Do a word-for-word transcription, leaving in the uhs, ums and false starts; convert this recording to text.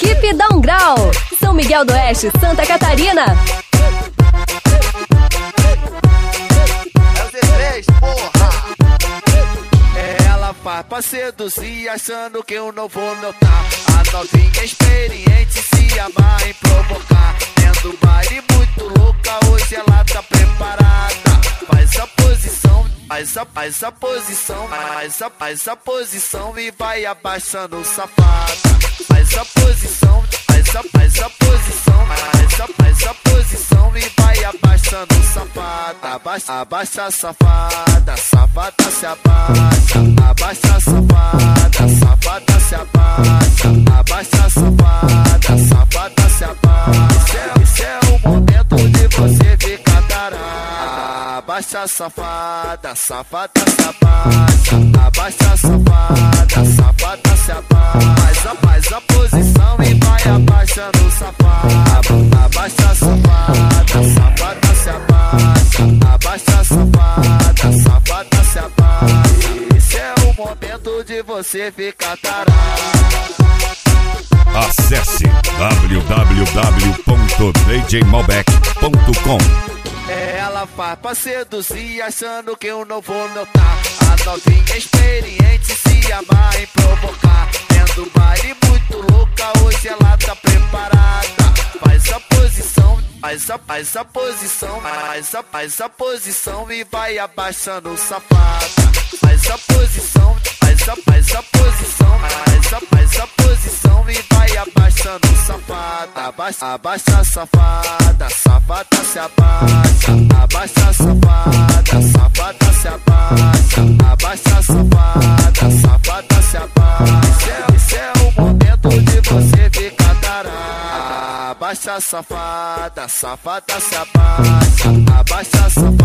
Equipe Dá um Grau, São Miguel do Oeste, Santa Catarina. É o Z três, porra. Ela faz pra seduzir, achando que eu não vou notar. A novinha experiente se amarra em provocar. Tendo baile muito louca, hoje ela tá preparada. Faz a posição, faz a, faz a posição, faz a, faz a posição e vai abaixando safada. Faz a posição, faz a, faz a posição, faz a, faz a posição e vai abaixando safada. Abaixa, abaixa safada, safada se abaixa. Abaixa safada, safada se abaixa. Abaixa safada, safada se abaixa. Esse é o momento de você ficar tarada. Abaixa safada, safada se abaixa. Abaixa safada, safada se abaixa. Faz a, faz a posição e vai abaixando safada. Abaixa safada, safada se abaixa. Abaixa safada, safada se abaixa. Esse é o momento de você ficar tarada. Acesse w w w ponto d j malbec ponto com. Ela faz pra seduzir, achando que eu não vou notar. A novinha experiente se amarra em provocar. Tendo baile muito louca, hoje ela tá preparada. Faz a posição, faz a, faz a posição, faz a, faz a posição e vai abaixando safada. Faz a posição, faz a, faz a posição, faz a, faz a posição e vai abaixando safada. Abaixa, abaixa safada, safada se abaixa. Abaixa safada, safada se abaixa. Abaixa safada, safada se abaixa. Esse é o momento de você ficar tarada. Abaixa safada, safada se abaixa. Abaixa safada.